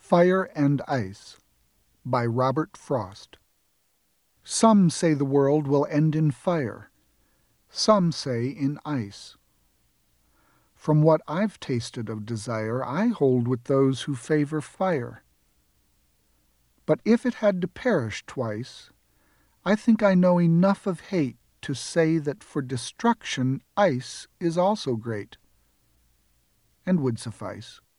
Fire and Ice by Robert Frost. Some say the world will end in fire, some say in ice. From what I've tasted of desire, I hold with those who favor fire. But if it had to perish twice, I think I know enough of hate to say that for destruction ice is also great, and would suffice.